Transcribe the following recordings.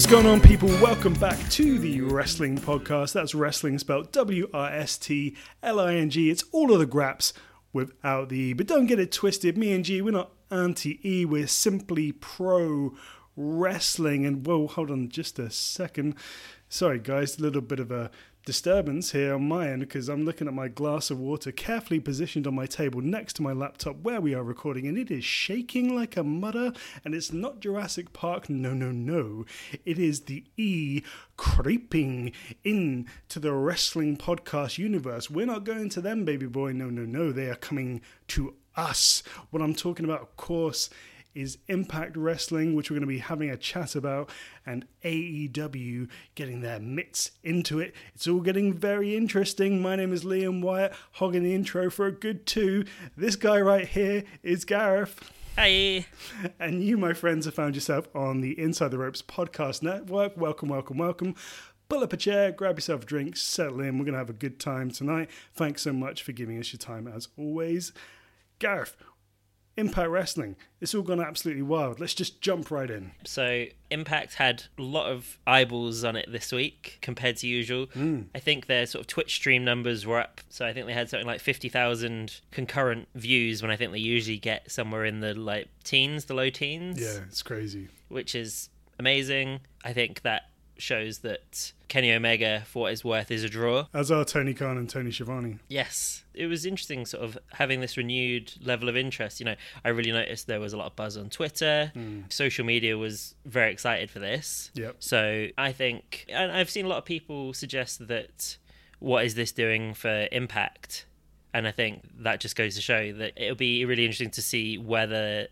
going on, people? Welcome back to the Wrestling Podcast. That's wrestling spelled WRSTLING. It's all of the graps without the E. But don't get it twisted. Me and G, we're not anti-E. We're simply pro wrestling. And, whoa, hold on just a second. Sorry, guys, a little bit of a disturbance here on my end because I'm looking at my glass of water carefully positioned on my table next to my laptop where we are recording, and it is shaking like a mudder. And it's not Jurassic Park, no. It is the E creeping into the wrestling podcast universe. We're not going to them, baby boy, no. They are coming to us. What I'm talking about, of course, is Impact Wrestling, which we're going to be having a chat about, and AEW getting their mitts into it. It's all getting very interesting. My name is Liam Wyatt, hogging the intro for a good two. This guy right here is Gareth. Hey. And you, my friends, have found yourself on the Inside the Ropes podcast network. Welcome. Pull up a chair, grab yourself a drink, settle in. We're going to have a good time tonight. Thanks so much for giving us your time as always. Gareth, Impact Wrestling. It's all gone absolutely wild. Let's just jump right in. So Impact had a lot of eyeballs on it this week compared to usual. I think their sort of Twitch stream numbers were up. So I think they had something like 50,000 concurrent views when I think they usually get somewhere in the low teens. Yeah, it's crazy. Which is amazing. I think that shows that Kenny Omega, for what it's worth, is a draw. As are Tony Khan and Tony Schiavone. Yes. It was interesting sort of having this renewed level of interest. You know, I really noticed there was a lot of buzz on Twitter. Social media was very excited for this. Yep. So I think, and I've seen a lot of people suggest that what is this doing for Impact? And I think that just goes to show that it'll be really interesting to see where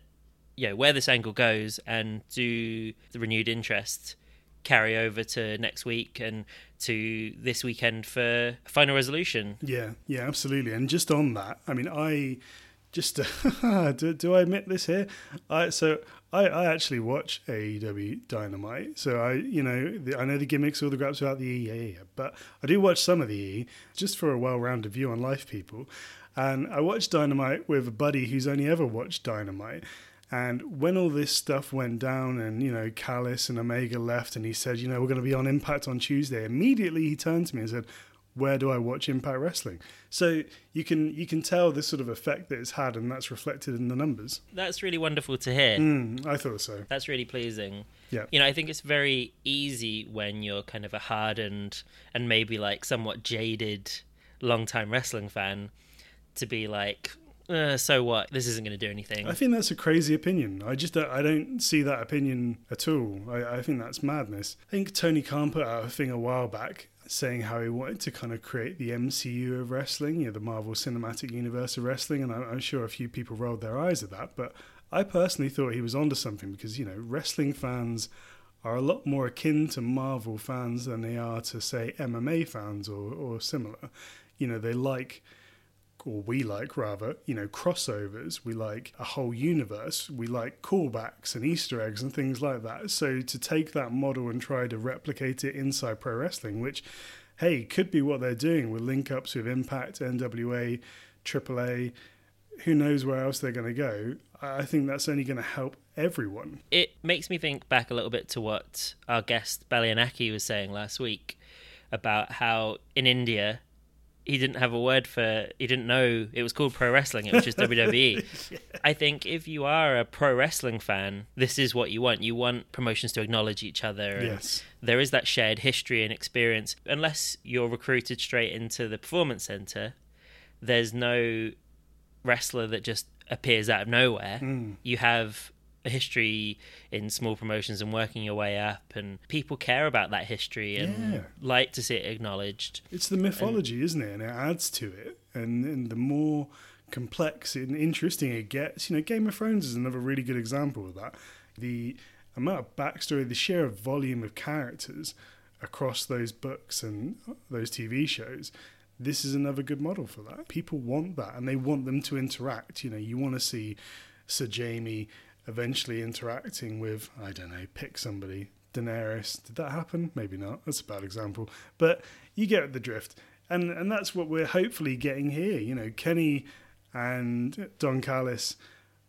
this angle goes, and do the renewed interest carry over to next week and to this weekend for Final Resolution. Yeah, absolutely. And just on that, I mean, I just do I admit this here? I actually watch AEW Dynamite, so I know the gimmicks, all the graps without the E, but I do watch some of the E just for a well-rounded view on life, people. And I watched Dynamite with a buddy who's only ever watched Dynamite. And when all this stuff went down and, Callis and Omega left and he said, we're going to be on Impact on Tuesday, immediately he turned to me and said, where do I watch Impact Wrestling? So you can tell this sort of effect that it's had, and that's reflected in the numbers. That's really wonderful to hear. I thought so. That's really pleasing. Yeah. I think it's very easy when you're kind of a hardened and maybe like somewhat jaded long-time wrestling fan to be like, so what? This isn't going to do anything. I think that's a crazy opinion. I don't see that opinion at all. I think that's madness. I think Tony Khan put out a thing a while back saying how he wanted to kind of create the MCU of wrestling, the Marvel Cinematic Universe of wrestling, and I'm sure a few people rolled their eyes at that, but I personally thought he was onto something because, wrestling fans are a lot more akin to Marvel fans than they are to, say, MMA fans or similar. They like, or we like rather, crossovers. We like a whole universe. We like callbacks and Easter eggs and things like that. So to take that model and try to replicate it inside pro wrestling, which, hey, could be what they're doing with link-ups with Impact, NWA, AAA, who knows where else they're going to go. I think that's only going to help everyone. It makes me think back a little bit to what our guest Balianaki was saying last week about how in India he didn't have a word for, he didn't know it was called pro wrestling, it was just WWE. Yeah. I think if you are a pro wrestling fan, this is what you want. You want promotions to acknowledge each other. And yes. There is that shared history and experience. Unless you're recruited straight into the performance center, there's no wrestler that just appears out of nowhere. You have a history in small promotions and working your way up, and people care about that history and like to see it acknowledged. It's the mythology, isn't it? And it adds to it, and the more complex and interesting it gets, Game of Thrones is another really good example of that. The amount of backstory, the sheer volume of characters across those books and those TV shows, this is another good model for that. People want that, and they want them to interact. You want to see Sir Jamie eventually interacting with, I don't know, pick somebody, Daenerys. Did that happen? Maybe not. That's a bad example. But you get the drift. And that's what we're hopefully getting here. Kenny and Don Callis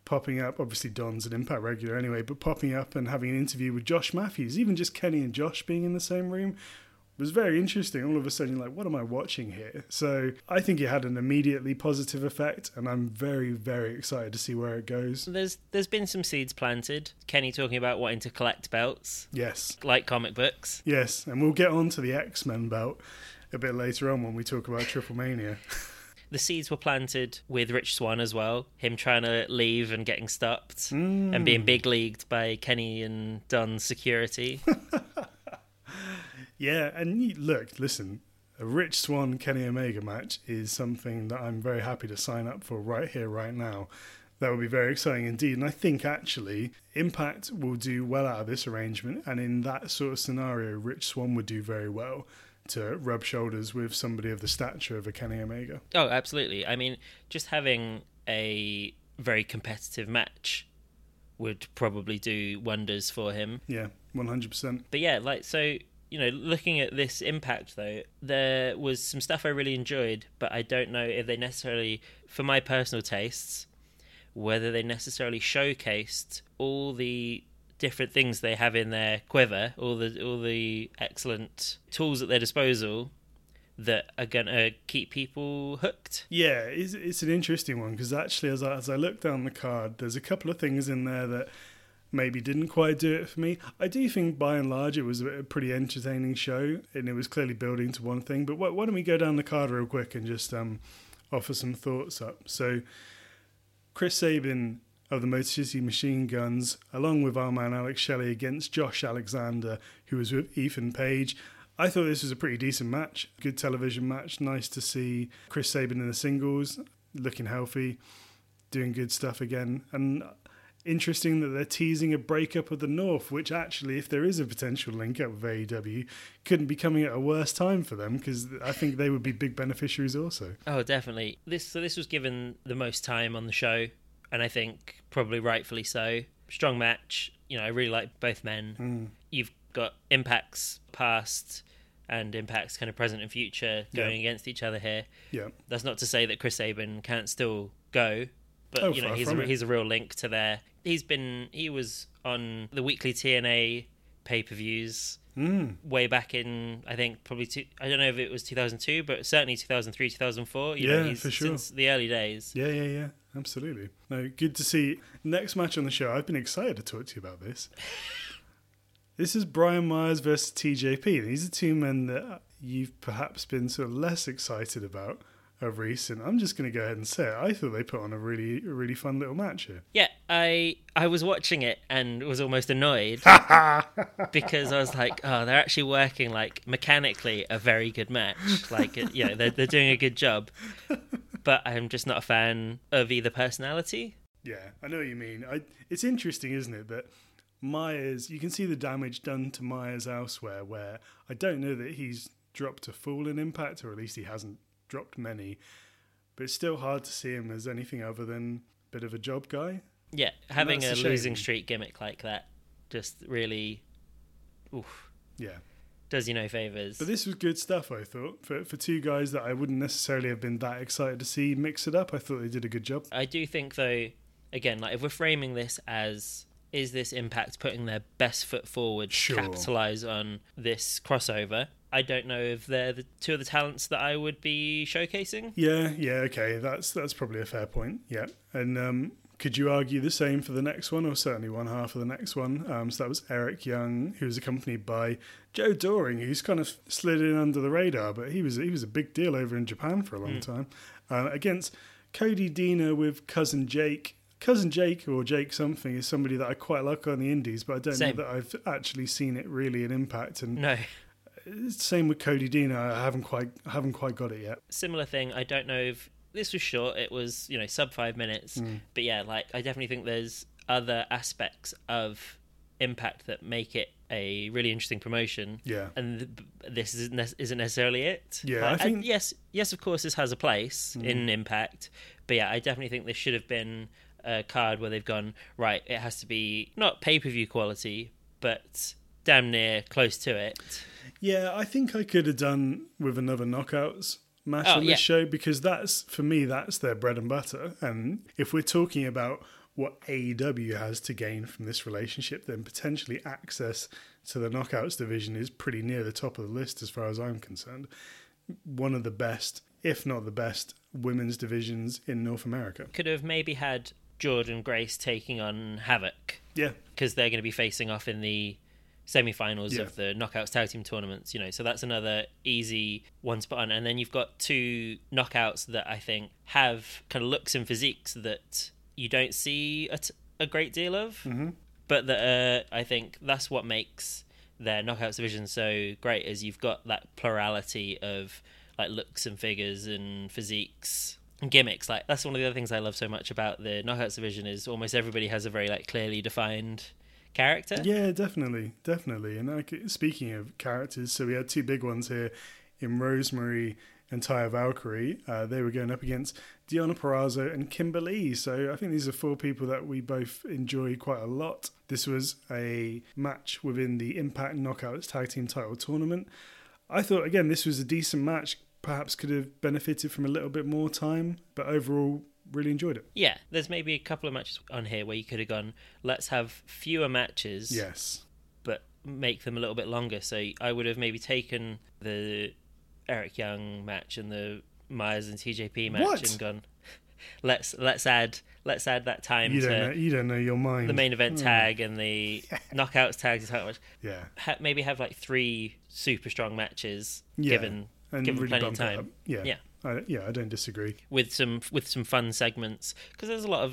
popping up. Obviously, Don's an Impact regular anyway, but popping up and having an interview with Josh Matthews, even just Kenny and Josh being in the same room, was very interesting. All of a sudden, you're like, what am I watching here? So I think it had an immediately positive effect, and I'm very, very excited to see where it goes. There's been some seeds planted. Kenny talking about wanting to collect belts. Yes. Like comic books. Yes, and we'll get on to the X-Men belt a bit later on when we talk about Triple Mania. The seeds were planted with Rich Swann as well. Him trying to leave and getting stopped and being big leagued by Kenny and Don's security. Yeah, and look, listen, a Rich Swann Kenny Omega match is something that I'm very happy to sign up for right here, right now. That would be very exciting indeed. And I think actually Impact will do well out of this arrangement. And in that sort of scenario, Rich Swann would do very well to rub shoulders with somebody of the stature of a Kenny Omega. Oh, absolutely. I mean, just having a very competitive match would probably do wonders for him. Yeah, 100%. But yeah, so, looking at this Impact, though, there was some stuff I really enjoyed, but I don't know if they necessarily, for my personal tastes, whether they necessarily showcased all the different things they have in their quiver, all the excellent tools at their disposal that are going to keep people hooked. Yeah, it's an interesting one, because actually as I look down the card, there's a couple of things in there that maybe didn't quite do it for me. I do think by and large it was a pretty entertaining show, and it was clearly building to one thing. But why don't we go down the card real quick and just offer some thoughts up. So Chris Sabin of the Motor City Machine Guns, along with our man Alex Shelley, against Josh Alexander, who was with Ethan Page. I thought this was a pretty decent match, good television match. Nice to see Chris Sabin in the singles, looking healthy, doing good stuff again. And interesting that they're teasing a breakup of the North, which actually, if there is a potential link up with AEW, couldn't be coming at a worse time for them, because I think they would be big beneficiaries also. Oh, definitely. This was given the most time on the show, and I think probably rightfully so. Strong match. I really like both men. You've got Impact's past and Impact's kind of present and future going against each other here. Yeah. That's not to say that Chris Sabin can't still go, but he's a real link to there. He was on the weekly TNA pay-per-views way back in, I think probably I don't know if it was 2002, but certainly 2003, 2004. He's for sure. Since the early days. Yeah, absolutely. No, good to see. Next match on the show, I've been excited to talk to you about this. This is Brian Myers versus TJP. These are two men that you've perhaps been sort of less excited about of recent. I'm just going to go ahead and say it. I thought they put on a really, really fun little match here. Yeah, I was watching it and was almost annoyed because I was like, oh, they're actually working mechanically a very good match. They're doing a good job. But I'm just not a fan of either personality. Yeah, I know what you mean. It's interesting, isn't it, that Myers, you can see the damage done to Myers elsewhere, where I don't know that he's dropped a full in Impact, or at least he hasn't dropped many, but it's still hard to see him as anything other than a bit of a job guy. Yeah, having a losing streak gimmick like that just really does you no favours. But this was good stuff, I thought, for two guys that I wouldn't necessarily have been that excited to see mix it up. I thought they did a good job. I do think, though, again, if we're framing this as, is this Impact putting their best foot forward to capitalise on this crossover? I don't know if they're the two of the talents that I would be showcasing. Yeah, okay, that's probably a fair point. Yeah, and could you argue the same for the next one, or certainly one half of the next one? So that was Eric Young, who was accompanied by Joe Doring, who's kind of slid in under the radar, but he was a big deal over in Japan for a long time. Against Cody Deaner with Cousin Jake. Cousin Jake, or Jake something, is somebody that I quite like on the indies, but I don't know that I've actually seen it really in Impact. And no. Same with Cody Deaner. I haven't quite got it yet. Similar thing. I don't know if this was short. It was sub 5 minutes. But yeah, I definitely think there's other aspects of Impact that make it a really interesting promotion. Yeah. And this isn't necessarily it. Yeah, I think yes, of course, this has a place in Impact. But yeah, I definitely think this should have been a card where they've gone, right, it has to be not pay-per-view quality, but damn near close to it. Yeah, I think I could have done with another Knockouts match on this show, because that's, for me, that's their bread and butter. And if we're talking about what AEW has to gain from this relationship, then potentially access to the Knockouts division is pretty near the top of the list as far as I'm concerned. One of the best, if not the best, women's divisions in North America. Could have maybe had Jordan Grace taking on Havoc. Yeah. Because they're going to be facing off in the semi-finals of the Knockouts Tag Team tournaments, so that's another easy one to put on. And then you've got two Knockouts that I think have kind of looks and physiques that you don't see a great deal of, but that I think that's what makes their Knockouts division so great, is you've got that plurality of like looks and figures and physiques and gimmicks. Like that's one of the other things I love so much about the Knockouts division, is almost everybody has a very like clearly defined character. Yeah, definitely. And speaking of characters, so we had two big ones here in Rosemary and Taya Valkyrie. They were going up against Deonna Purrazzo and Kimber Lee. So I think these are four people that we both enjoy quite a lot. This was a match within the Impact Knockouts Tag Team Title Tournament. I thought, again, this was a decent match. Perhaps could have benefited from a little bit more time, but overall, really enjoyed it. Yeah, there's maybe a couple of matches on here where you could have gone, let's have fewer matches. Yes. But make them a little bit longer. So I would have maybe taken the Eric Young match and the Myers and TJP match and gone, let's add that time you don't know your mind. The main event tag and the Knockouts tag. Yeah. Maybe have like 3 super strong matches given really plenty of time. Yeah. I don't disagree. With some fun segments, because there's a lot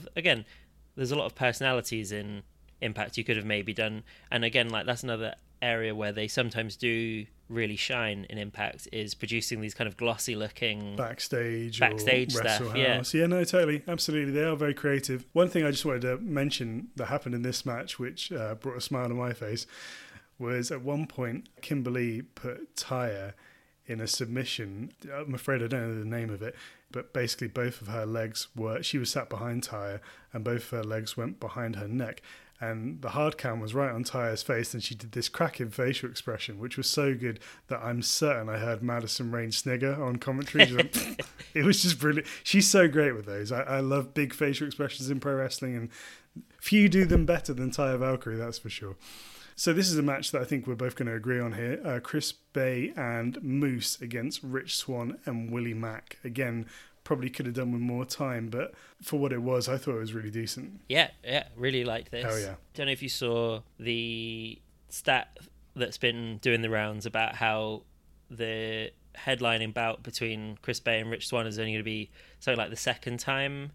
of personalities in Impact you could have maybe done. And again, like that's another area where they sometimes do really shine in Impact, is producing these kind of glossy looking backstage stuff. Yeah, no, totally, absolutely. They are very creative. One thing I just wanted to mention that happened in this match, which brought a smile to my face, was at one point Kimber Lee put Taya in a submission. I'm afraid I don't know the name of it, but basically both of her legs she was sat behind Taya and both of her legs went behind her neck, and the hard cam was right on Taya's face, and she did this cracking facial expression, which was so good that I'm certain I heard Madison Rain snigger on commentary. It was just brilliant. She's so great with those. I love big facial expressions in pro wrestling, and few do them better than Taya Valkyrie, that's for sure. So this is a match that I think we're both going to agree on here. Chris Bay and Moose against Rich Swann and Willie Mack. Again, probably could have done with more time, but for what it was, I thought it was really decent. Yeah, really liked this. Hell yeah. Don't know if you saw the stat that's been doing the rounds about how the headlining bout between Chris Bay and Rich Swann is only going to be something like the second time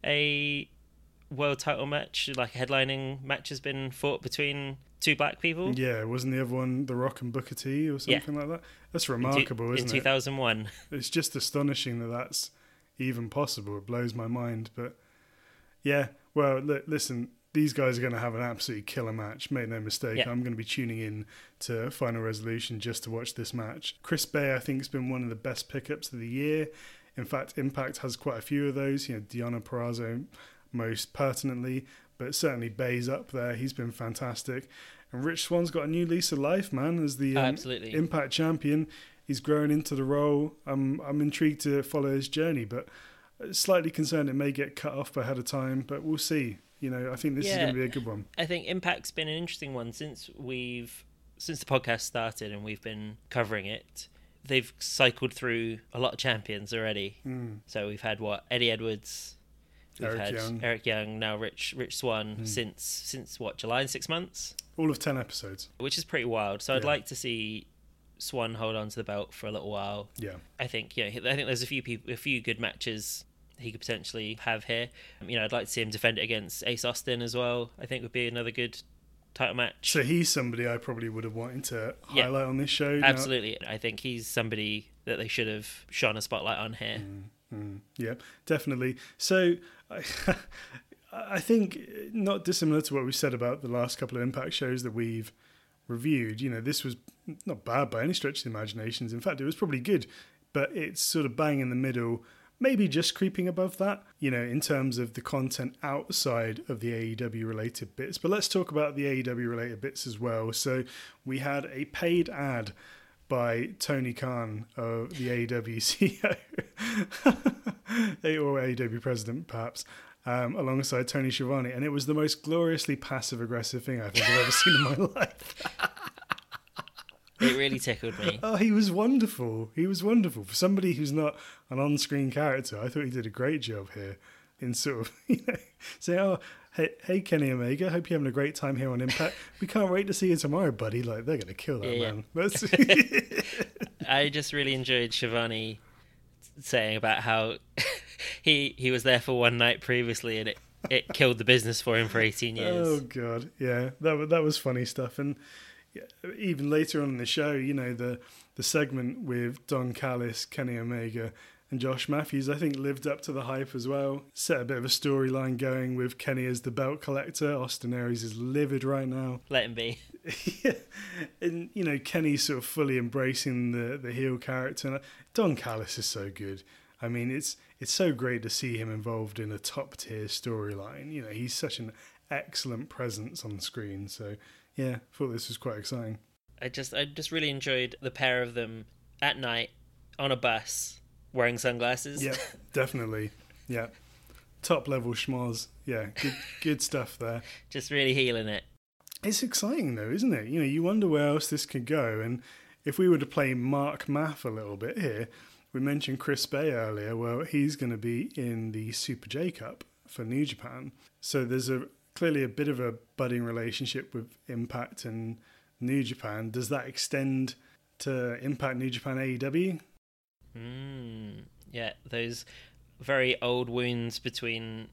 a world title match, like a headlining match, has been fought between two black people. Yeah, wasn't the other one The Rock and Booker T or something like that? That's remarkable, isn't it? In 2001. It's just astonishing that that's even possible. It blows my mind. But yeah, well, listen, these guys are going to have an absolutely killer match. Make no mistake. Yeah. I'm going to be tuning in to Final Resolution just to watch this match. Chris Bay, I think, has been one of the best pickups of the year. In fact, Impact has quite a few of those. Deonna Purrazzo most pertinently, but certainly Bay's up there. He's been fantastic. And Rich Swann's got a new lease of life, man, as the Impact champion. He's grown into the role. I'm intrigued to follow his journey, but slightly concerned it may get cut off ahead of time, but we'll see. I think this is going to be a good one. I think Impact's been an interesting one since the podcast started and we've been covering it. They've cycled through a lot of champions already. So we've had Eddie Edwards, Eric Young, now Rich Swann since July, in 6 months? All of 10 episodes. Which is pretty wild. So I'd like to see Swann hold on to the belt for a little while. Yeah. I think there's a few good matches he could potentially have here. I'd like to see him defend it against Ace Austin as well. I think would be another good title match. So he's somebody I probably would have wanted to highlight on this show. Absolutely. I think he's somebody that they should have shone a spotlight on here. Yeah, definitely. So I think not dissimilar to what we said about the last couple of Impact shows that we've reviewed. This was not bad by any stretch of the imaginations. In fact, it was probably good, but it's sort of bang in the middle, maybe just creeping above that, in terms of the content outside of the AEW related bits. But let's talk about the AEW related bits as well. So we had a paid ad by Tony Khan of the AEW CEO or AEW president perhaps, alongside Tony Schiavone, and it was the most gloriously passive-aggressive thing I think I've ever seen in my life. It really tickled me. Oh, he was wonderful. He was wonderful. For somebody who's not an on-screen character, I thought he did a great job here in sort of, saying, oh, hey, Kenny Omega, hope you're having a great time here on Impact. We can't wait to see you tomorrow, buddy. Like, they're going to kill that man. That's I just really enjoyed Schiavone saying about how he was there for one night previously and it killed the business for him for 18 years. Oh, God. Yeah, that was funny stuff. And even later on in the show, the segment with Don Callis, Kenny Omega, and Josh Matthews, I think, lived up to the hype as well. Set a bit of a storyline going with Kenny as the belt collector. Austin Aries is livid right now. Let him be. Yeah. And, Kenny's sort of fully embracing the heel character. And Don Callis is so good. I mean, it's so great to see him involved in a top-tier storyline. He's such an excellent presence on the screen. So, yeah, I thought this was quite exciting. I just really enjoyed the pair of them at night on a bus wearing sunglasses. Yeah, definitely. Yeah. Top level schmoz. Yeah, good stuff there. Just really healing it. It's exciting though, isn't it? You wonder where else this could go. And if we were to play Mark Math a little bit here, we mentioned Chris Bay earlier. Well, he's going to be in the Super J Cup for New Japan. So there's clearly a bit of a budding relationship with Impact and New Japan. Does that extend to Impact, New Japan, AEW? Yeah, those very old wounds between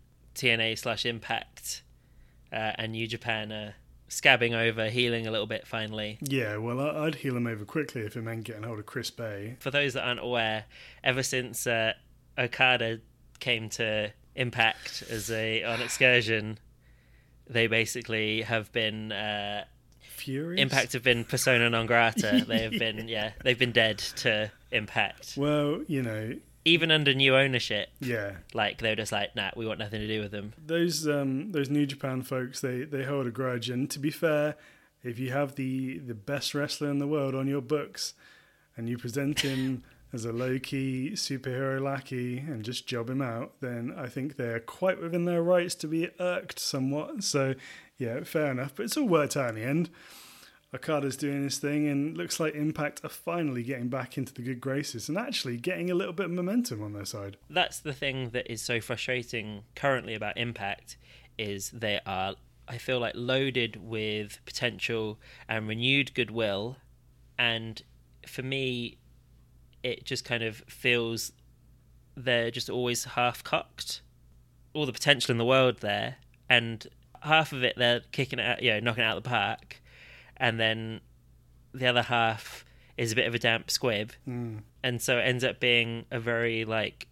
TNA/Impact and New Japan are scabbing over, healing a little bit finally. Yeah, well, I'd heal him over quickly if it meant getting hold of Chris Bay. For those that aren't aware, ever since Okada came to Impact on excursion, they basically have been furious. Impact have been persona non grata. They have been they've been dead to Impact. Well, even under new ownership. Yeah. Like they were just like, nah, we want nothing to do with them. Those New Japan folks, they hold a grudge, and to be fair, if you have the best wrestler in the world on your books and you present him as a low-key superhero lackey and just job him out, then I think they're quite within their rights to be irked somewhat. So, yeah, fair enough. But it's all worked out in the end. Okada's doing his thing, and looks like Impact are finally getting back into the good graces and actually getting a little bit of momentum on their side. That's the thing that is so frustrating currently about Impact, is they are, I feel like, loaded with potential and renewed goodwill, and for me, it just kind of feels they're just always half-cocked. All the potential in the world there, and half of it they're kicking it out, knocking it out of the park, and then the other half is a bit of a damp squib. And so it ends up being a very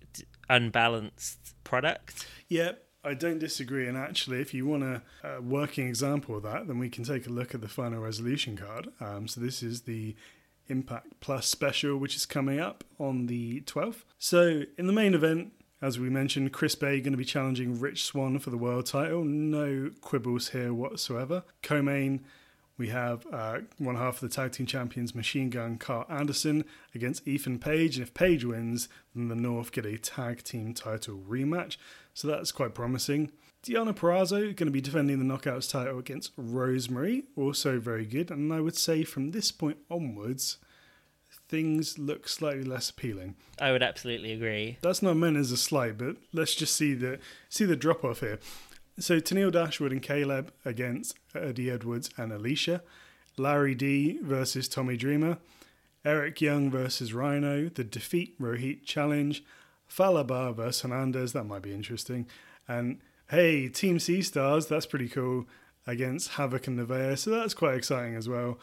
unbalanced product. Yeah, I don't disagree. And actually, if you want a working example of that, then we can take a look at the Final Resolution card. So this is the Impact Plus special, which is coming up on the 12th. So in the main event, as we mentioned, Chris Bay going to be challenging Rich Swann for the world title. No quibbles here whatsoever. Co-main, we have one half of the tag team champions, Machine Gun Carl Anderson, against Ethan Page. And if Page wins, then the North get a tag team title rematch. So that's quite promising. Deonna Purrazzo going to be defending the Knockouts title against Rosemary. Also very good. And I would say from this point onwards, things look slightly less appealing. I would absolutely agree. That's not meant as a slight, but let's just see the drop-off here. So Tenille Dashwood and Caleb against Eddie Edwards and Alicia. Larry D versus Tommy Dreamer. Eric Young versus Rhino. The Defeat Rohit Challenge. Falaba versus Hernandez. That might be interesting. And hey, Team C-Stars, that's pretty cool, against Havoc and Nevaeh. So that's quite exciting as well.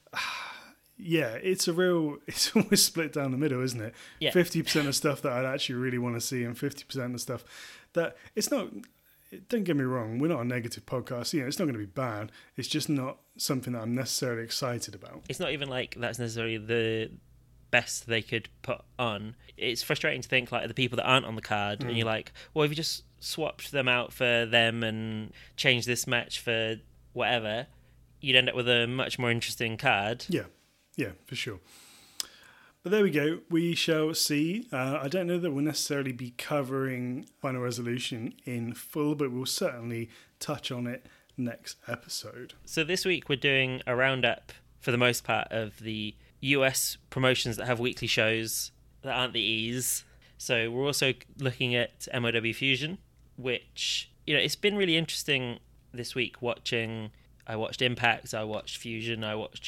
Yeah, it's always split down the middle, isn't it? Yeah. 50% of stuff that I'd actually really want to see, and 50% of stuff that it's not. Don't get me wrong, we're not a negative podcast. It's not going to be bad. It's just not something that I'm necessarily excited about. It's not even like that's necessarily the best they could put on. It's frustrating to think like the people that aren't on the card, and you're like, well, if you just swapped them out for them and changed this match for whatever, you'd end up with a much more interesting card. Yeah, for sure. But there we go. We shall see. I don't know that we'll necessarily be covering Final Resolution in full, but we'll certainly touch on it next episode. So this week we're doing a roundup, for the most part, of the US promotions that have weekly shows that aren't the E's. So we're also looking at MLW Fusion, which, it's been really interesting this week watching. I watched Impact, I watched Fusion, I watched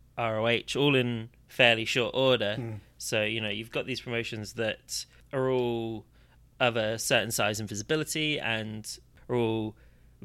ROH, all in fairly short order. So, you've got these promotions that are all of a certain size and visibility and are all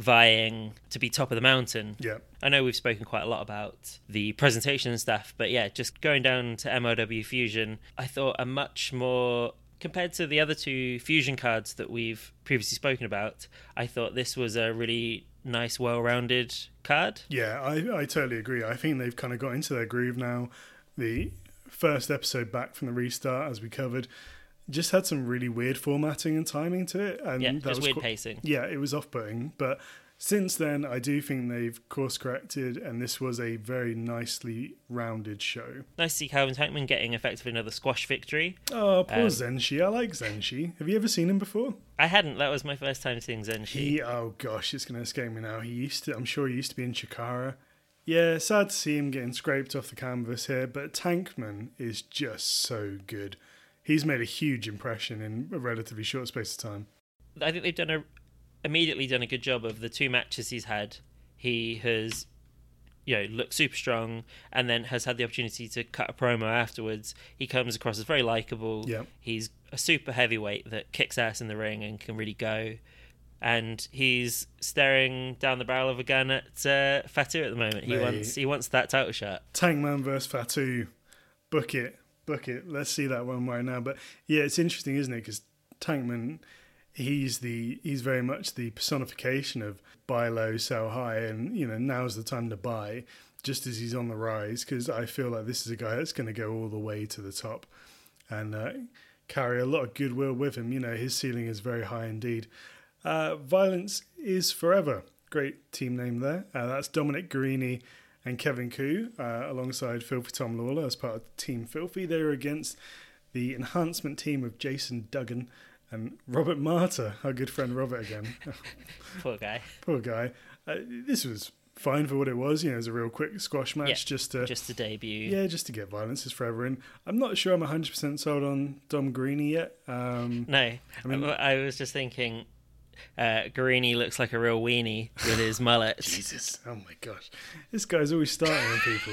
vying to be top of the mountain. Yeah. I know we've spoken quite a lot about the presentation and stuff, but yeah, just going down to MLW Fusion, I thought a much more, compared to the other two Fusion cards that we've previously spoken about, I thought this was a really nice, well-rounded card. Yeah, I totally agree. I think they've kind of got into their groove now. The first episode back from the restart, as we covered, just had some really weird formatting and timing to it. And Yeah, that just was weird pacing. Yeah, it was off-putting. But since then, I do think they've course-corrected, and this was a very nicely rounded show. Nice to see Calvin Tankman getting effectively another squash victory. Oh, poor Zenshi. I like Zenshi. Have you ever seen him before? I hadn't. That was my first time seeing Zenshi. Oh gosh, it's going to escape me now. I'm sure he used to be in Chikara. Yeah, sad to see him getting scraped off the canvas here, but Tankman is just so good. He's made a huge impression in a relatively short space of time. I think they've immediately done a good job of the two matches he's had. He has, looked super strong, and then has had the opportunity to cut a promo afterwards. He comes across as very likeable. Yep. He's a super heavyweight that kicks ass in the ring and can really go. And he's staring down the barrel of a gun at Fatu at the moment. He wants that title shot. Tankman versus Fatu. Book it. Let's see that one right now. But yeah, it's interesting, isn't it? Because Tankman, he's very much the personification of buy low, sell high, and now's the time to buy, just as he's on the rise. Because I feel like this is a guy that's going to go all the way to the top, and carry a lot of goodwill with him. His ceiling is very high indeed. Violence is Forever. Great team name there. That's Dominic Guarini and Kevin Koo, alongside Filthy Tom Lawler as part of Team Filthy. They were against the enhancement team of Jason Duggan and Robert Marta, our good friend Robert again. Poor guy. This was fine for what it was. It was a real quick squash match, just to debut. Yeah, just to get Violence is Forever in. I'm not sure I'm 100% sold on Dom Guarini yet. No, I was just thinking, Guarini looks like a real weenie with his mullet. Jesus, oh my gosh, this guy's always starting on people.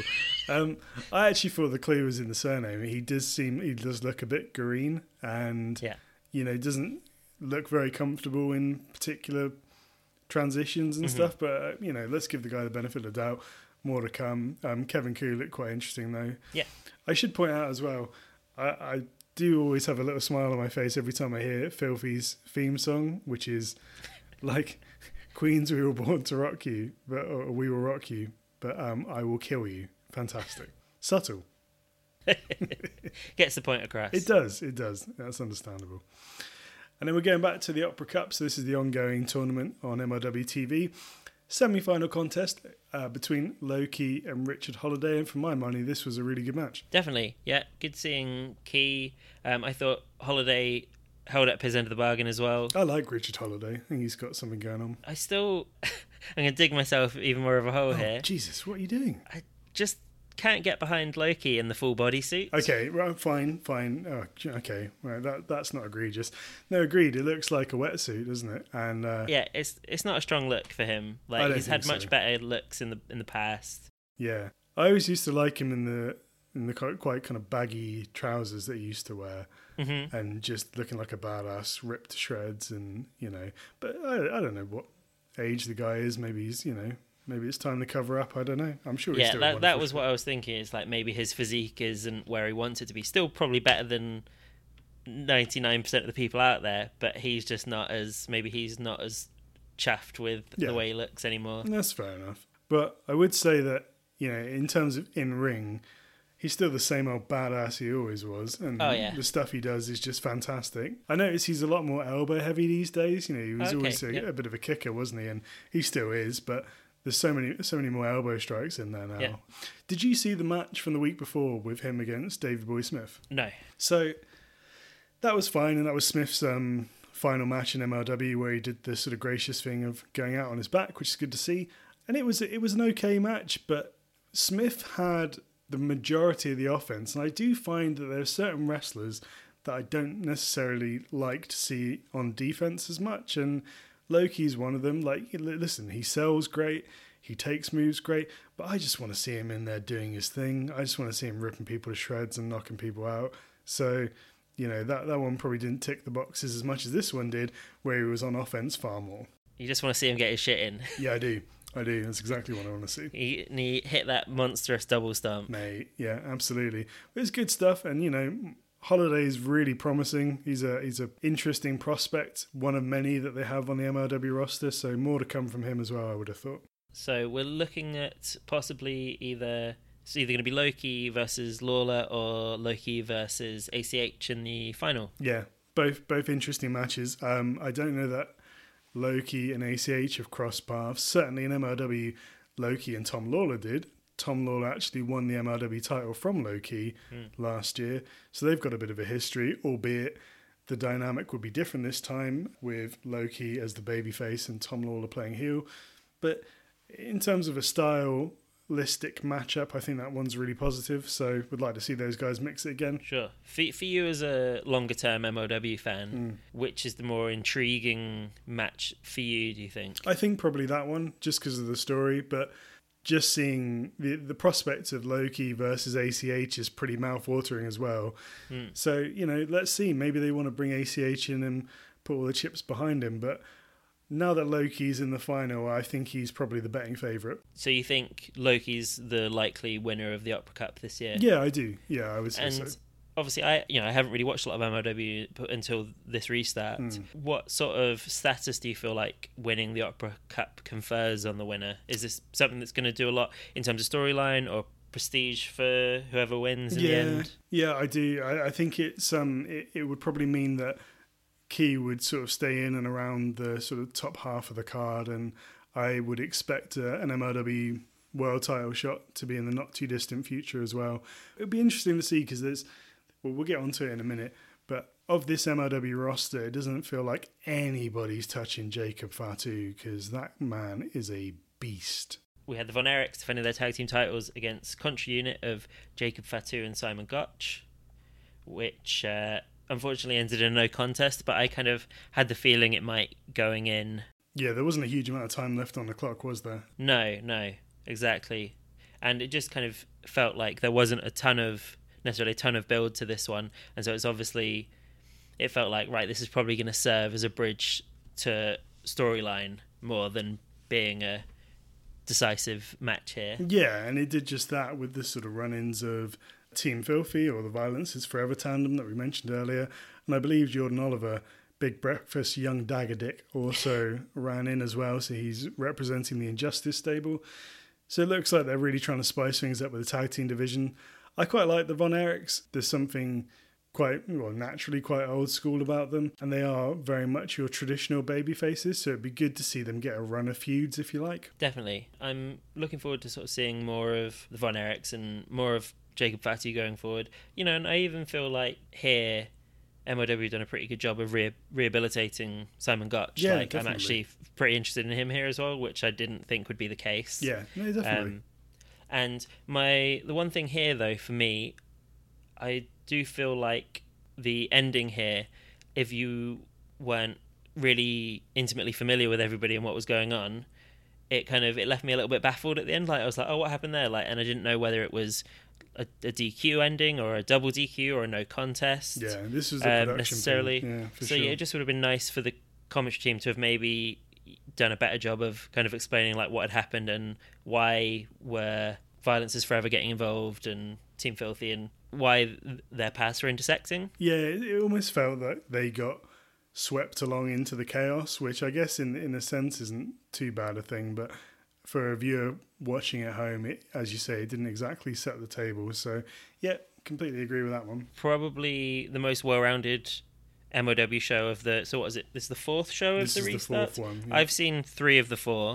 I actually thought the clue was in the surname. He does look a bit green, and doesn't look very comfortable in particular transitions and stuff. But let's give the guy the benefit of the doubt. More to come. Kevin Koo looked quite interesting though. Yeah, I should point out as well, I do always have a little smile on my face every time I hear Filthy's theme song, which is like Queens, we were born to rock you, or we will rock you, but I will kill you. Fantastic. Subtle. Gets the point across. It does. That's understandable. And then we're going back to the Opera Cup. So this is the ongoing tournament on MLW TV. Semi-final contest between Loki and Richard Holiday, and for my money, this was a really good match. Definitely, yeah. Good seeing Key. I thought Holiday held up his end of the bargain as well. I like Richard Holiday. I think he's got something going on. I'm going to dig myself even more of a hole here. Jesus, what are you doing? I just can't get behind Loki in the full bodysuit. Okay, right, fine. Oh, okay, right, that's not egregious. No, agreed. It looks like a wetsuit, doesn't it? And yeah, it's not a strong look for him. Like he's had much better looks in the past. Yeah, I always used to like him in the quite kind of baggy trousers that he used to wear, and just looking like a badass, ripped to shreds, and But I don't know what age the guy is. Maybe he's Maybe it's time to cover up. I don't know. I'm sure he's still that was what I was thinking. Is like maybe his physique isn't where he wants it to be. Still probably better than 99% of the people out there, but he's just not as chuffed with the way he looks anymore. That's fair enough. But I would say that, in terms of in-ring, he's still the same old badass he always was. And the stuff he does is just fantastic. I notice he's a lot more elbow heavy these days. He was always a bit of a kicker, wasn't he? And he still is, but There's so many more elbow strikes in there now. Yeah. Did you see the match from the week before with him against David Boy Smith? No. So that was fine, and that was Smith's final match in MLW, where he did the sort of gracious thing of going out on his back, which is good to see. And it was an okay match, but Smith had the majority of the offense, and I do find that there are certain wrestlers that I don't necessarily like to see on defense as much, and Loki's one of them. Like, listen, he sells great, he takes moves great, but I just want to see him in there doing his thing. I just want to see him ripping people to shreds and knocking people out. So, you know, that one probably didn't tick the boxes as much as this one did, where he was on offense far more. You just want to see him get his shit in. Yeah, I do. That's exactly what I want to see. He hit that monstrous double stomp. Mate, yeah, absolutely. It's good stuff, and, you know, Holiday's really promising. He's a interesting prospect, one of many that they have on the MLW roster, so more to come from him as well, I would have thought. So we're looking at possibly it's either going to be Loki versus Lawler or Loki versus ACH in the final. Yeah, both interesting matches. I don't know that Loki and ACH have crossed paths. Certainly in MLW, Loki and Tom Lawler did. Tom Lawler actually won the MLW title from Loki last year, so they've got a bit of a history, albeit the dynamic would be different this time with Loki as the babyface and Tom Lawler playing heel. But in terms of a stylistic matchup, I think that one's really positive, so would like to see those guys mix it again. Sure. For you as a longer-term MLW fan, which is the more intriguing match for you, do you think? I think probably that one, just because of the story, but just seeing the prospect of Loki versus ACH is pretty mouth-watering as well. So, you know, let's see. Maybe they want to bring ACH in and put all the chips behind him. But now that Loki's in the final, I think he's probably the betting favourite. So you think Loki's the likely winner of the Opera Cup this year? Yeah, I do. Yeah, I would say so. Obviously, I haven't really watched a lot of MLW until this restart. What sort of status do you feel like winning the Opera Cup confers on the winner? Is this something that's going to do a lot in terms of storyline or prestige for whoever wins in the end? Yeah, I do. I think it's it would probably mean that Key would sort of stay in and around the sort of top half of the card, and I would expect an MLW world title shot to be in the not too distant future as well. It would be interesting to see, because we'll get onto it in a minute, but of this MLW roster, it doesn't feel like anybody's touching Jacob Fatu, because that man is a beast. We had the Von Erichs defending their tag team titles against Contra Unit of Jacob Fatu and Simon Gotch, which unfortunately ended in a no contest, but I kind of had the feeling it might going in. Yeah, there wasn't a huge amount of time left on the clock, was there? No, exactly. And it just kind of felt like there wasn't necessarily a ton of build to this one, and so it felt like, right, this is probably going to serve as a bridge to storyline more than being a decisive match here. Yeah, and it did just that with the sort of run-ins of Team Filthy or the Violence is Forever tandem that we mentioned earlier, and I believe Jordan Oliver, Big Breakfast, Young Dagger Dick, also ran in as well, so he's representing the Injustice stable. So it looks like they're really trying to spice things up with the tag team division. I quite like the Von Erichs. There's something naturally quite old school about them, and they are very much your traditional baby faces, so it'd be good to see them get a run of feuds, if you like. Definitely. I'm looking forward to sort of seeing more of the Von Erichs and more of Jacob Fatu going forward. You know, and I even feel like here MLW done a pretty good job of rehabilitating Simon Gotch. Yeah, like, definitely. I'm actually pretty interested in him here as well, which I didn't think would be the case. Yeah, no, definitely. And the one thing here, though, for me, I do feel like the ending here, if you weren't really intimately familiar with everybody and what was going on, it left me a little bit baffled at the end. Like, I was like, oh, what happened there? Like, and I didn't know whether it was a DQ ending or a double DQ or a no contest. Yeah, this was the production necessarily. Thing. Yeah, for so sure. Yeah, it just would have been nice for the commentary team to have maybe done a better job of kind of explaining like what had happened and why were Violence is Forever getting involved and Team Filthy and why their paths were intersecting. Yeah, it almost felt that they got swept along into the chaos, which I guess in a sense isn't too bad a thing, but for a viewer watching at home, it, as you say, it didn't exactly set the table. So yeah, completely agree with that one. Probably the most well-rounded MLW show of the... So what is it? This is the fourth show of the restart? This is the fourth one. Yeah. I've seen 3 of the 4.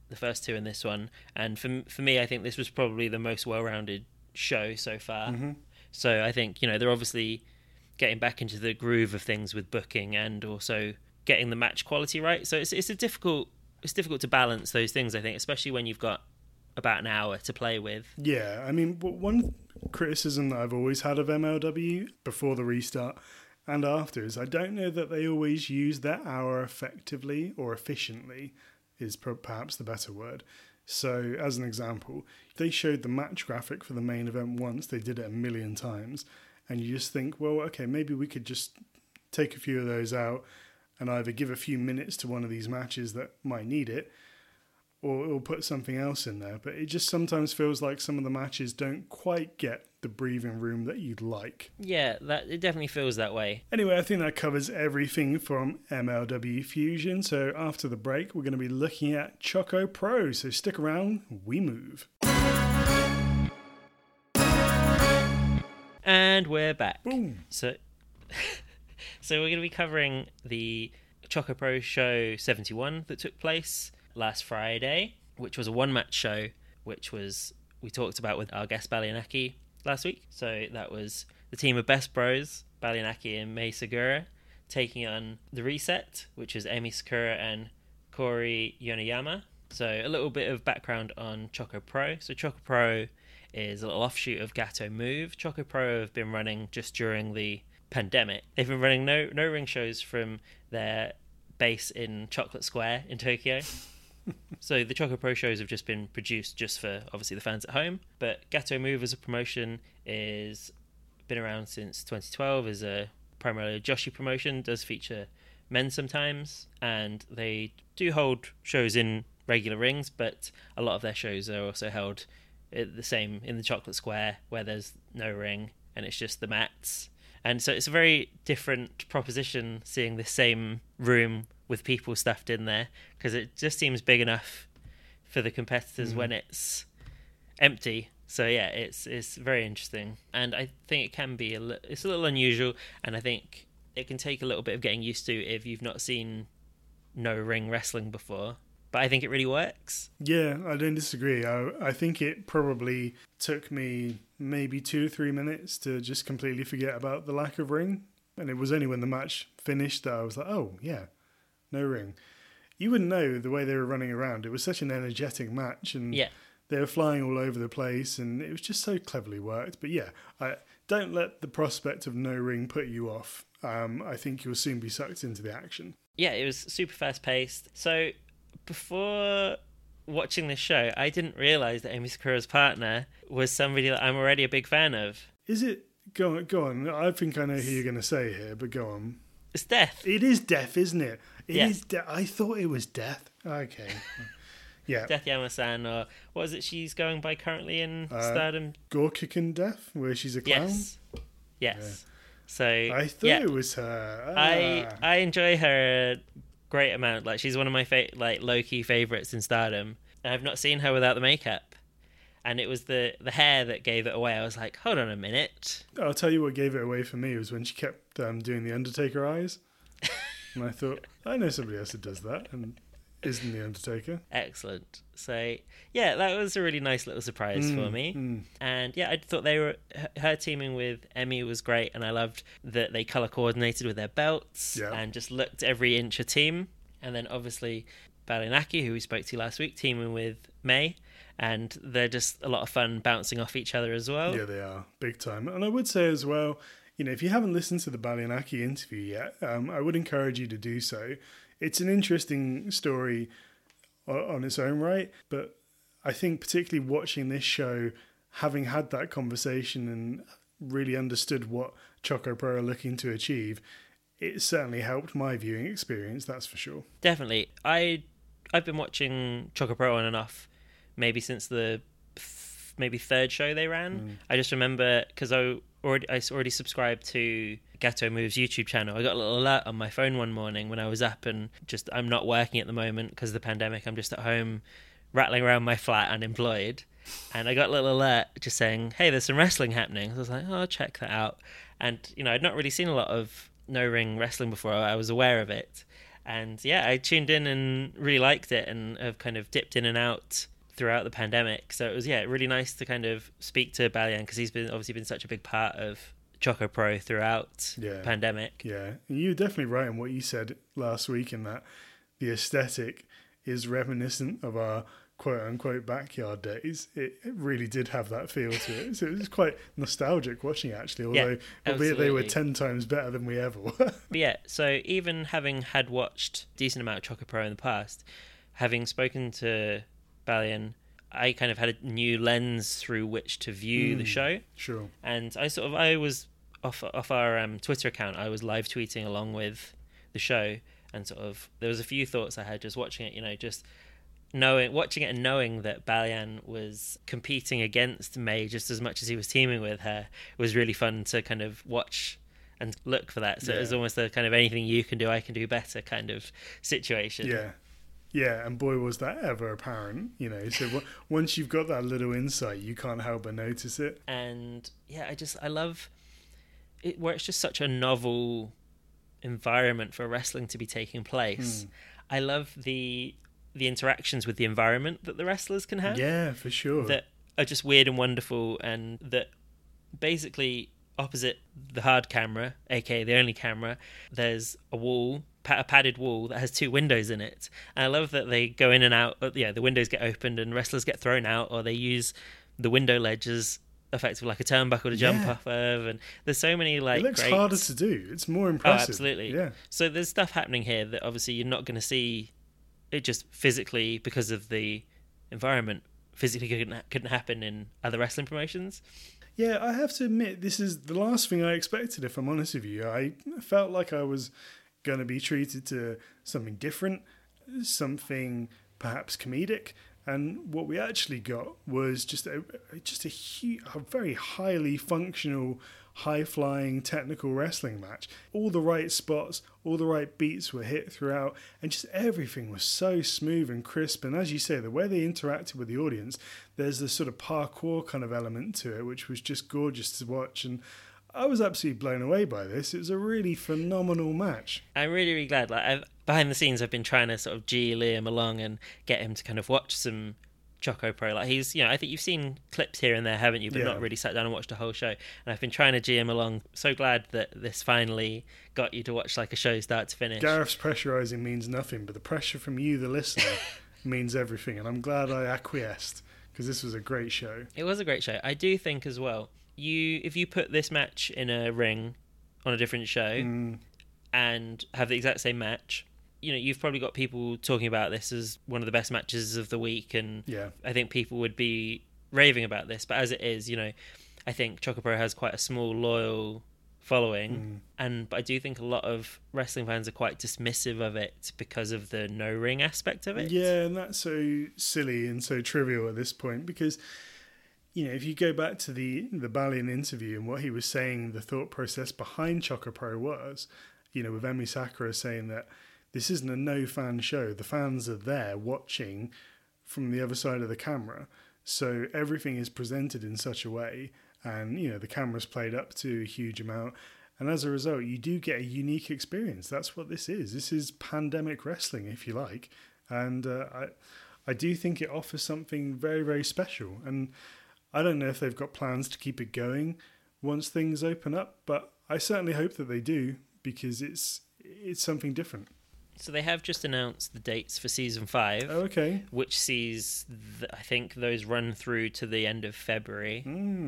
the first two in this one. And for me, I think this was probably the most well-rounded show so far. Mm-hmm. So I think, they're obviously getting back into the groove of things with booking and also getting the match quality right. So it's difficult to balance those things, I think, especially when you've got about an hour to play with. Yeah, I mean, one criticism that I've always had of MLW before the restart and after is I don't know that they always use that hour effectively or efficiently is perhaps the better word. So, as an example, they showed the match graphic for the main event once, they did it a million times, and you just think, well, okay, maybe we could just take a few of those out and either give a few minutes to one of these matches that might need it, or put something else in there. But it just sometimes feels like some of the matches don't quite get the breathing room that you'd like. Yeah, it definitely feels that way. Anyway, I think that covers everything from MLW Fusion. So after the break, we're going to be looking at Choco Pro. So stick around, we move. And we're back. Boom. So we're going to be covering the Choco Pro Show 71 that took place last Friday, which was a one-match show, which we talked about with our guest Balianaki last week. So that was the team of Best Bros, Balianaki and Mei Segura, taking on The Reset, which was Emi Sakura and Corey Yoneyama. So a little bit of background on Choco Pro. So Choco Pro is a little offshoot of Gato Move. Choco Pro have been running just during the pandemic. They've been running no ring shows from their base in Chocolate Square in Tokyo. So the Choco Pro shows have just been produced just for obviously the fans at home. But Gato Move as a promotion is been around since 2012 as a primarily a Joshi promotion, does feature men sometimes, and they do hold shows in regular rings, but a lot of their shows are also held the same in the Chocolate Square where there's no ring and it's just the mats. And so it's a very different proposition seeing the same room with people stuffed in there, because it just seems big enough for the competitors when it's empty. So yeah, it's very interesting, and I think it can be it's a little unusual, and I think it can take a little bit of getting used to if you've not seen no ring wrestling before. But I think it really works. Yeah, I don't disagree. I think it probably took me maybe 2 or 3 minutes to just completely forget about the lack of ring. And it was only when the match finished that I was like, oh, yeah, no ring. You wouldn't know the way they were running around. It was such an energetic match, and they were flying all over the place, and it was just so cleverly worked. But yeah, don't let the prospect of no ring put you off. I think you'll soon be sucked into the action. Yeah, it was super fast-paced. So before watching this show, I didn't realise that Emi Sakura's partner was somebody that I'm already a big fan of. Is it? Go on. I think I know who you're going to say here, but go on. It's Death. It is Death, isn't it? It is I thought it was Death. Okay. Yeah. Death Yamasan, or what is it she's going by currently in Stardom? Gorkikan Death, where she's a clown? Yes. Yeah. So I thought it was her. I enjoy her a great amount. Like, she's one of my low-key favourites in Stardom. And I've not seen her without the makeup. And it was the hair that gave it away. I was like, hold on a minute. I'll tell you what gave it away for me was when she kept doing the Undertaker eyes. And I thought, I know somebody else that does that and isn't the Undertaker. Excellent. So, yeah, that was a really nice little surprise for me. And, yeah, I thought her teaming with Emi was great. And I loved that they colour coordinated with their belts and just looked every inch a team. And then, obviously, Balianaki, who we spoke to last week, teaming with Mei. And they're just a lot of fun bouncing off each other as well. Yeah, they are. Big time. And I would say as well, if you haven't listened to the Balianaki interview yet, I would encourage you to do so. It's an interesting story on its own right, but I think particularly watching this show, having had that conversation and really understood what Choco Pro are looking to achieve, it certainly helped my viewing experience, that's for sure. Definitely. I've been watching Choco Pro on and off maybe since the third show they ran. I just remember, because I already subscribed to Gato Move's YouTube channel. I got a little alert on my phone one morning when I was up, and I'm not working at the moment because of the pandemic. I'm just at home rattling around my flat unemployed, and I got a little alert just saying, hey, there's some wrestling happening. So I was like, oh, I'll check that out. And I'd not really seen a lot of no ring wrestling before. I was aware of it, And yeah, I tuned in and really liked it, and have kind of dipped in and out throughout the pandemic. So it was really nice to kind of speak to Balian, because he's obviously been such a big part of Choco Pro throughout the pandemic. Yeah, and you're definitely right in what you said last week, in that the aesthetic is reminiscent of our quote-unquote backyard days. It really did have that feel to it. So it was quite nostalgic watching, actually, although albeit they were 10 times better than we ever were. But yeah, so even having had watched a decent amount of Choco Pro in the past, having spoken to Balian, I kind of had a new lens through which to view the show. Sure. And I was off our Twitter account, I was live tweeting along with the show, and sort of there was a few thoughts I had just watching it, just watching it and knowing that Balian was competing against May just as much as he was teaming with her was really fun to kind of watch and look for that. So it was almost a kind of anything you can do, I can do better kind of situation. Yeah, and boy was that ever apparent, so once you've got that little insight, you can't help but notice it. And yeah, I love it, where it's just such a novel environment for wrestling to be taking place. I love the interactions with the environment that the wrestlers can have. Yeah, for sure. That are just weird and wonderful, and that basically opposite the hard camera, aka the only camera, there's a wall, a padded wall that has 2 windows in it. And I love that they go in and out. The windows get opened and wrestlers get thrown out, or they use the window ledges effectively like a turnbuckle to jump off of, and there's so many it looks harder to do. It's more impressive. Oh, absolutely. Yeah. So there's stuff happening here that obviously you're not going to see. It just physically, because of the environment, physically couldn't happen in other wrestling promotions. Yeah, I have to admit, this is the last thing I expected, if I'm honest with you. I felt like I was going to be treated to something different, something perhaps comedic. And what we actually got was just a very highly functional, high-flying, technical wrestling match. All the right spots, all the right beats were hit throughout, and just everything was so smooth and crisp. And as you say, the way they interacted with the audience, there's this sort of parkour kind of element to it, which was just gorgeous to watch. And I was absolutely blown away by this. It was a really phenomenal match. I'm really, really glad. Behind the scenes, I've been trying to sort of G Liam along and get him to kind of watch some Choco Pro. He's, I think you've seen clips here and there, haven't you? But not really sat down and watched a whole show. And I've been trying to G him along. So glad that this finally got you to watch like a show start to finish. Gareth's pressurising means nothing, but the pressure from you, the listener, means everything. And I'm glad I acquiesced, because this was a great show. It was a great show. I do think as well, if you put this match in a ring on a different show and have the exact same match, you've probably got people talking about this as one of the best matches of the week, and I think people would be raving about this. But as it is, I think Choco Pro has quite a small, loyal following, but I do think a lot of wrestling fans are quite dismissive of it because of the no ring aspect of it. Yeah, and that's so silly and so trivial at this point, because if you go back to the Balian interview and what he was saying, the thought process behind Choco Pro was, with Emi Sakura saying that this isn't a no-fan show. The fans are there watching from the other side of the camera. So everything is presented in such a way, and, the camera's played up to a huge amount. And as a result, you do get a unique experience. That's what this is. This is pandemic wrestling, if you like. And I do think it offers something very, very special. And I don't know if they've got plans to keep it going once things open up, but I certainly hope that they do, because it's something different. So they have just announced the dates for Season 5. Oh, okay. Which sees, I think, those run through to the end of February.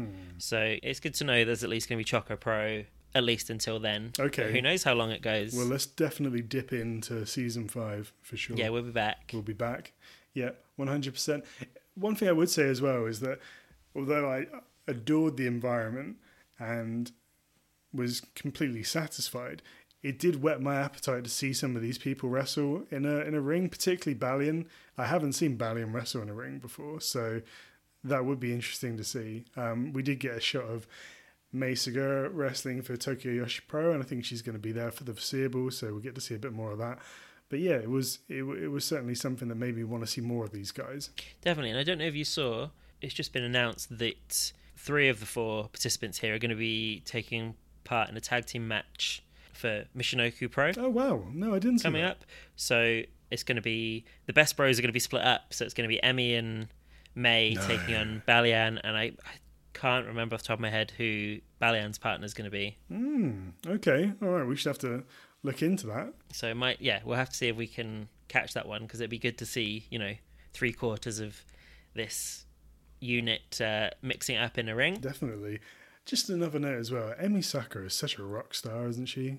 So it's good to know there's at least going to be Choco Pro, at least until then. Okay. But who knows how long it goes. Well, let's definitely dip into Season 5 for sure. Yeah, we'll be back. We'll be back. Yeah, 100%. One thing I would say as well is that although I adored the environment and was completely satisfied, it did whet my appetite to see some of these people wrestle in a ring, particularly Balian. I haven't seen Balian wrestle in a ring before, so that would be interesting to see. We did get a shot of Mai Segura wrestling for Tokyo Yoshi Pro, and I think she's going to be there for the foreseeable, so we'll get to see a bit more of that. But yeah, it was certainly something that made me want to see more of these guys. Definitely, and I don't know if you saw, it's just been announced that 3 of the 4 participants here are going to be taking part in a tag team match for Michinoku Pro Oh, wow. No, I didn't see coming that. up. So it's going to be, the best bros are going to be split up. So it's going to be Emmy and May taking on Balian, and I can't remember off the top of my head who Balian's partner is going to be. Okay. All right. We should have to look into that. So we'll have to see if we can catch that one, because it'd be good to see, 3/4 of this unit mixing it up in a ring. Definitely. Just another note as well. Emi Sakura is such a rock star, isn't she?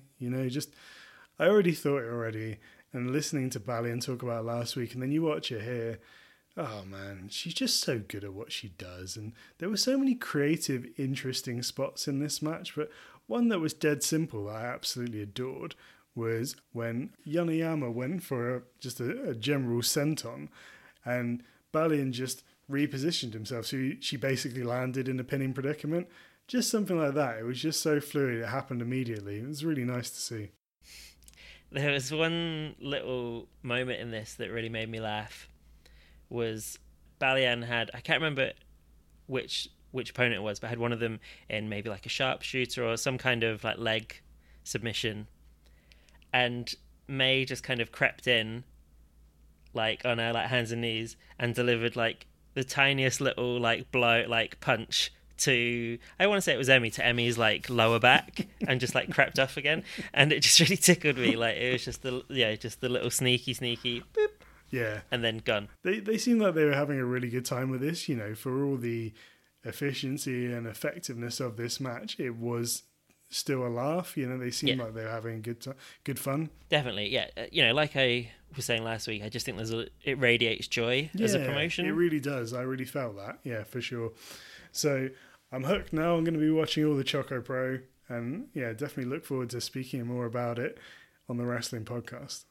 I already thought it already, and listening to Balian talk about it last week, and then you watch it here. Oh man, she's just so good at what she does, and there were so many creative, interesting spots in this match, but one that was dead simple that I absolutely adored was when Yanayama went for just a general senton, and Balian just repositioned himself, so she basically landed in a pinning predicament. Just something like that. It was just so fluid, it happened immediately. It was really nice to see. There was one little moment in this that really made me laugh. Was Balian had, I can't remember which opponent it was, but had one of them in maybe like a sharpshooter or some kind of like leg submission, and May just kind of crept in like on her like hands and knees and delivered like the tiniest little like blow, like punch to, I want to say it was Emmy, to Emmy's like lower back, and just like crept off again, and it just really tickled me. Like it was just the little sneaky boop. Yeah. And then gone. They seemed like they were having a really good time with this, for all the efficiency and effectiveness of this match. It was still a laugh, they seemed like they were having good fun. Definitely, yeah. Like I was saying last week, I just think it radiates joy as a promotion. It really does. I really felt that, yeah, for sure. So I'm hooked now. I'm going to be watching all the Choco Pro, and yeah, definitely look forward to speaking more about it on the Wrestling Podcast.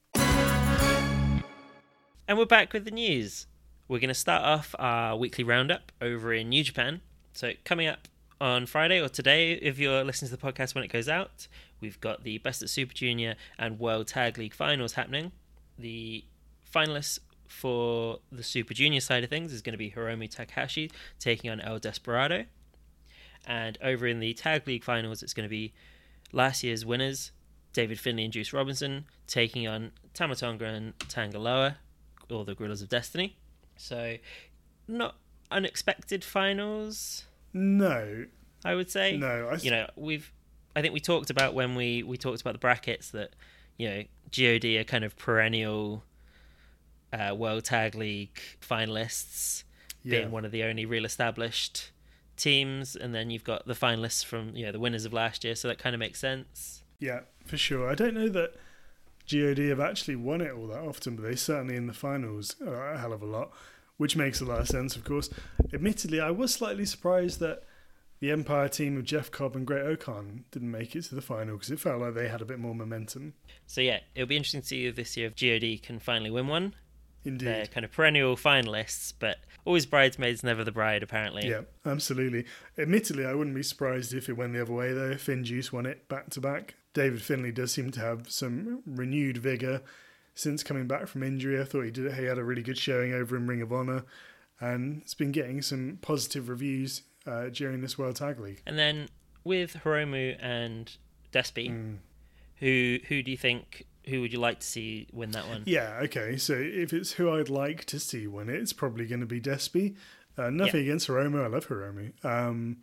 And we're back with the news. We're going to start off our weekly roundup over in New Japan. So coming up on Friday, or today, if you're listening to the podcast when it goes out, we've got the Best of Super Junior and World Tag League finals happening. The finalists for the Super Junior side of things is going to be Hiromu Takahashi taking on El Desperado. And over in the Tag League finals, it's going to be last year's winners, David Finlay and Juice Robinson, taking on Tama Tonga and Tangaloa, or the Gorillas of Destiny. So, not unexpected finals. No, I would say. No, I think we talked about when we talked about the brackets that GOD are kind of perennial World Tag League finalists, being one of the only real established teams, and then you've got the finalists from the winners of last year, so that kind of makes sense. Yeah, for sure. I don't know that GOD have actually won it all that often, but they certainly in the finals are a hell of a lot, which makes a lot of sense, of course. Admittedly, I was slightly surprised that the Empire team of Jeff Cobb and Great Okan didn't make it to the final, because it felt like they had a bit more momentum. So yeah, it'll be interesting to see this year if GOD can finally win one. Indeed. They're kind of perennial finalists, but always bridesmaids, never the bride, apparently. Yeah, absolutely. Admittedly, I wouldn't be surprised if it went the other way, though. Finn Juice won it back-to-back. David Finlay does seem to have some renewed vigour since coming back from injury. I thought he had a really good showing over in Ring of Honor, and it's been getting some positive reviews during this World Tag League. And then with Hiromu and Despy, who do you think, who would you like to see win that one? Yeah, okay, so if it's who I'd like to see win it, it's probably going to be Despy. Nothing against Hiromu, I love Hiromu.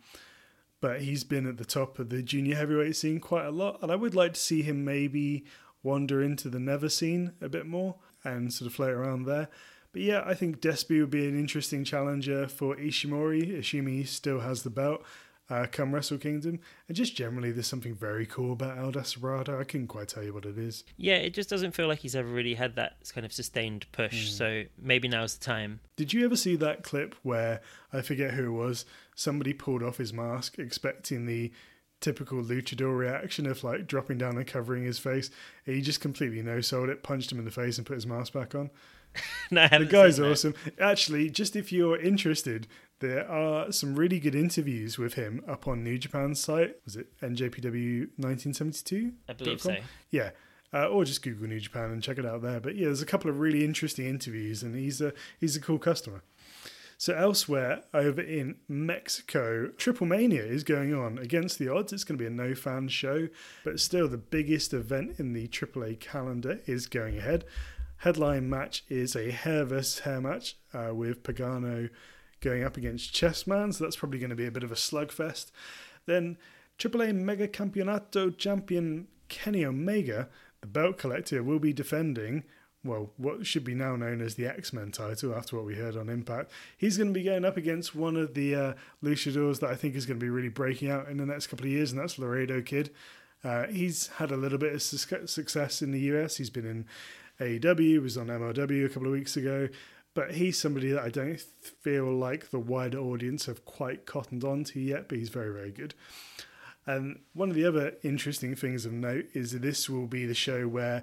But he's been at the top of the junior heavyweight scene quite a lot, and I would like to see him maybe wander into the Never scene a bit more and sort of float around there. But yeah, I think Despy would be an interesting challenger for Ishimori, assuming he still has the belt, come Wrestle Kingdom. And just generally, there's something very cool about El Desperado. I couldn't quite tell you what it is. Yeah, it just doesn't feel like he's ever really had that kind of sustained push, so maybe now's the time. Did you ever see that clip where, I forget who it was, somebody pulled off his mask expecting the typical luchador reaction of like dropping down and covering his face? He just completely no-sold it, punched him in the face and put his mask back on. No, the guy's awesome. Actually, just if you're interested, there are some really good interviews with him up on New Japan's site. Was it NJPW 1972? I believe so. Yeah. Or just Google New Japan and check it out there. But yeah, there's a couple of really interesting interviews, and he's a cool customer. So elsewhere, over in Mexico, Triple Mania is going on. Against the odds, it's going to be a no-fan show, but still the biggest event in the AAA calendar is going ahead. Headline match is a hair versus hair match with Pagano going up against Chessman, so that's probably going to be a bit of a slugfest. Then AAA Mega Campeonato champion Kenny Omega, the belt collector, will be defending, well, what should be now known as the X-Men title after what we heard on Impact. He's going to be going up against one of the luchadors that I think is going to be really breaking out in the next couple of years, and that's Laredo Kid. He's had a little bit of success in the US. He's been in AEW, was on MLW a couple of weeks ago, but he's somebody that I don't feel like the wider audience have quite cottoned on to yet, but he's very, very good. And one of the other interesting things of note is that this will be the show where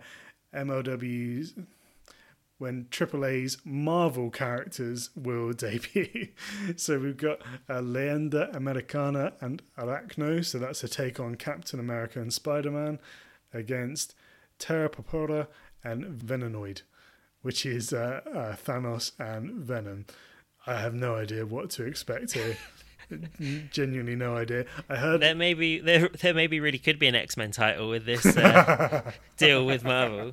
when AAA's Marvel characters will debut. So we've got Leyenda Americana and Arachno, so that's a take on Captain America and Spider-Man, against Terra Papora and Venenoid, which is Thanos and Venom. I have no idea what to expect here. Genuinely no idea. I heard there maybe really could be an X-Men title with this deal with Marvel.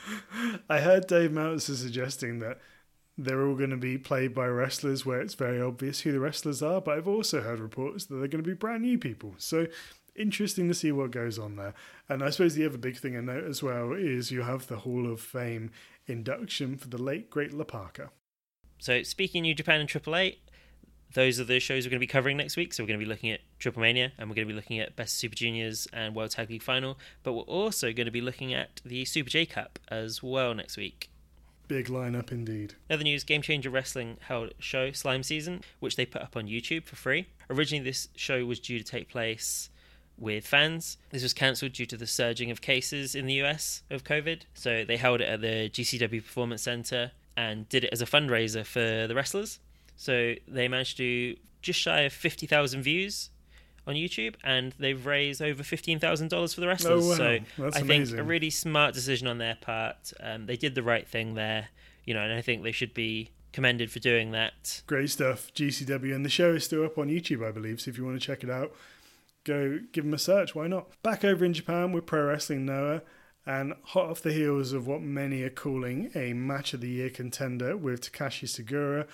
I heard Dave Meltzer suggesting that they're all going to be played by wrestlers where it's very obvious who the wrestlers are, but I've also heard reports that they're going to be brand new people. So interesting to see what goes on there. And I suppose the other big thing I note as well is you have the Hall of Fame induction for the late, great La Parka. So speaking New Japan and AAA, those are the shows we're going to be covering next week. So we're going to be looking at Triple Mania, and we're going to be looking at Best of Super Juniors and World Tag League Final. But we're also going to be looking at the Super J Cup as well next week. Big lineup indeed. Other news, Game Changer Wrestling held a show, Slime Season, which they put up on YouTube for free. Originally, this show was due to take place with fans. This was cancelled due to the surging of cases in the US of COVID. So they held it at the GCW Performance Center and did it as a fundraiser for the wrestlers. So they managed to do just shy of 50,000 views on YouTube, and they've raised over $15,000 for the wrestlers. Oh, wow. So That's I amazing. think a really smart decision on their part. They did the right thing there, and I think they should be commended for doing that. Great stuff, GCW, and the show is still up on YouTube, I believe, so if you want to check it out, go give them a search, why not? Back over in Japan with Pro Wrestling Noah, and hot off the heels of what many are calling a match of the year contender with Takashi Sugiura,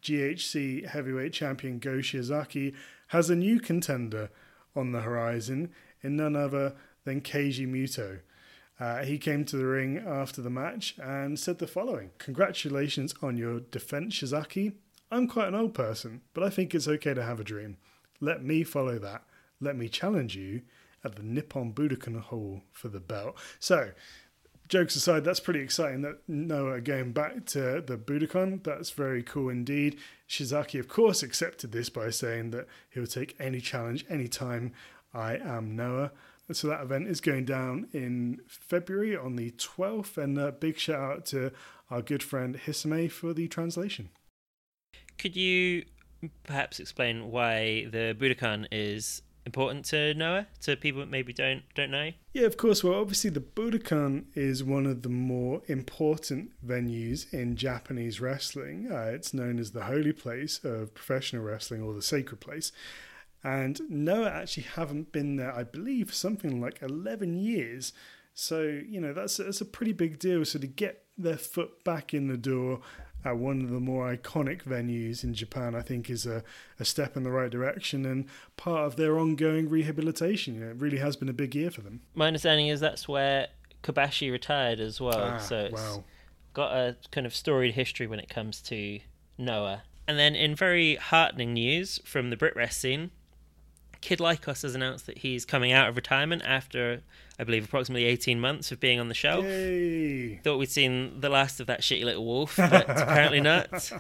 GHC heavyweight champion Go Shiozaki has a new contender on the horizon in none other than Keiji Muto. He came to the ring after the match and said the following: "Congratulations on your defense, Shiozaki. I'm quite an old person, but I think it's okay to have a dream. Let me follow that. Let me challenge you at the Nippon Budokan Hall for the belt." So, jokes aside, that's pretty exciting that Noah are going back to the Budokan. That's very cool indeed. Shiozaki, of course, accepted this by saying that he'll take any challenge anytime. I am Noah. So that event is going down in February on the 12th, and a big shout out to our good friend Hisame for the translation. Could you perhaps explain why the Budokan is important to Noah, to people that maybe don't know? Yeah, of course. Well, obviously the Budokan is one of the more important venues in Japanese wrestling. It's known as the holy place of professional wrestling, or the sacred place. And Noah actually haven't been there, I believe, something like 11 years. So, that's a pretty big deal. So to get their foot back in the door at one of the more iconic venues in Japan, I think is a step in the right direction and part of their ongoing rehabilitation. It really has been a big year for them. My understanding is that's where Kobashi retired as well. So it's got a kind of storied history when it comes to Noah. And then in very heartening news from the Brit Rest scene, Kid Lycos has announced that he's coming out of retirement after, I believe, approximately 18 months of being on the shelf. Yay. Thought we'd seen the last of that shitty little wolf, but apparently not.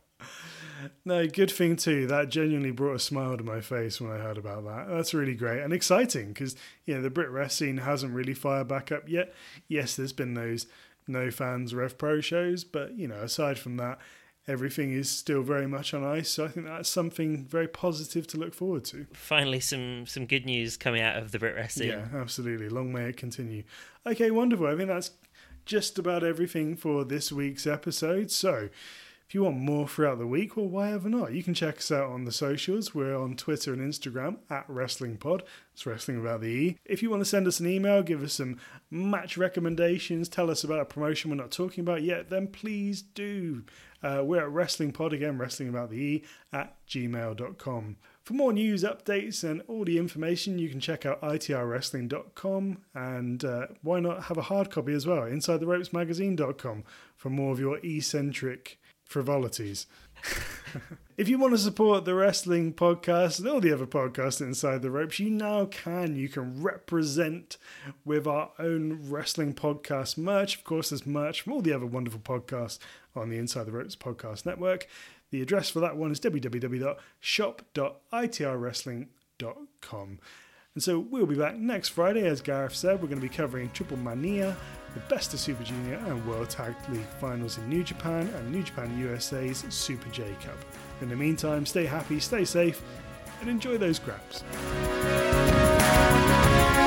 No, good thing too. That genuinely brought a smile to my face when I heard about that. That's really great and exciting because, the Brit Rest scene hasn't really fired back up yet. Yes, there's been those No Fans Rev Pro shows, but, aside from that, everything is still very much on ice, so I think that's something very positive to look forward to. Finally, some good news coming out of the Brit Rest scene. Yeah, absolutely. Long may it continue. Okay, wonderful. I think that's just about everything for this week's episode. So, If you want more throughout the week, well, why ever not? You can check us out on the socials. We're on Twitter and Instagram at WrestlingPod. It's wrestling without the E. If you want to send us an email, give us some match recommendations, tell us about a promotion we're not talking about yet, then please do. We're at WrestlingPod, again, wrestling without the E, at gmail.com. For more news, updates, and all the information, you can check out itrwrestling.com, and why not have a hard copy as well, InsideTheRopesMagazine.com, for more of your eccentric frivolities. If you want to support the wrestling podcast and all the other podcasts Inside the Ropes, you now can. You can represent with our own wrestling podcast merch. Of course, there's merch from all the other wonderful podcasts on the Inside the Ropes podcast network. The address for that one is www.shop.itrwrestling.com. And so we'll be back next Friday. As Gareth said, we're going to be covering Triple Mania, the Best of Super Junior and World Tag League Finals in New Japan, and New Japan USA's Super J Cup. In the meantime, stay happy, stay safe, and enjoy those graps.